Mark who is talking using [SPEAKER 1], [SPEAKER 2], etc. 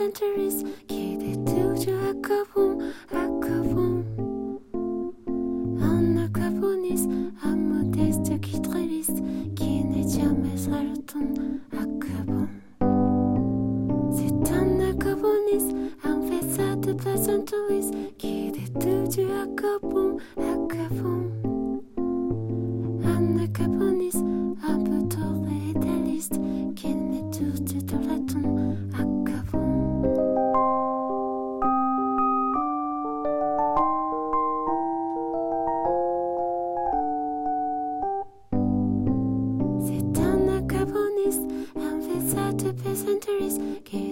[SPEAKER 1] centuries qui détouche Aquabon. Un aquaboniste, un modeste qui tréliste, qui n'est jamais seul ton Aquabon. C'est un aquaboniste, un faiseur de plaisanteries qui détouche Aquabon. Un aquaboniste, un peu trop idéaliste, qui met tout de la ton Aquabon. C'est un aquaboniste, un faiseur de plaisanteries qui